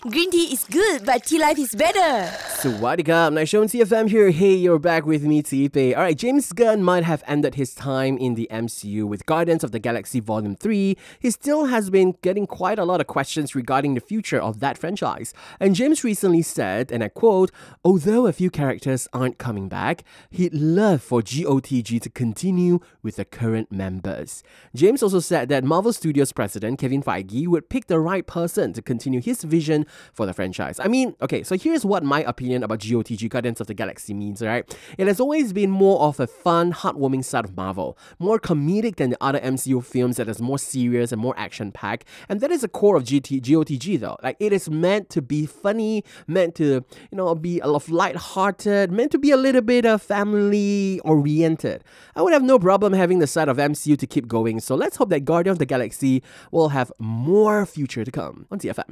Green tea is good, but tea life is better. Swadikap, Naishon CFM here. Hey, you're back with me, Tipe. Alright, James Gunn might have ended his time in the MCU with Guardians of the Galaxy Volume 3. He still has been getting quite a lot of questions regarding the future of that franchise. And James recently said, and I quote, although a few characters aren't coming back, he'd love for GOTG to continue with the current members. James also said that Marvel Studios president Kevin Feige would pick the right person to continue his vision for the franchise. I mean, okay, so here's what my opinion about GOTG, Guardians of the Galaxy, means, right? It has always been more of a fun, heartwarming side of Marvel, more comedic than the other MCU films that is more serious and more action-packed, and that is the core of GOTG though. Like, it is meant to be funny, meant to, be a lot of light-hearted, meant to be a little bit family-oriented. I would have no problem having the side of MCU to keep going, so let's hope that Guardians of the Galaxy will have more future to come on TFM.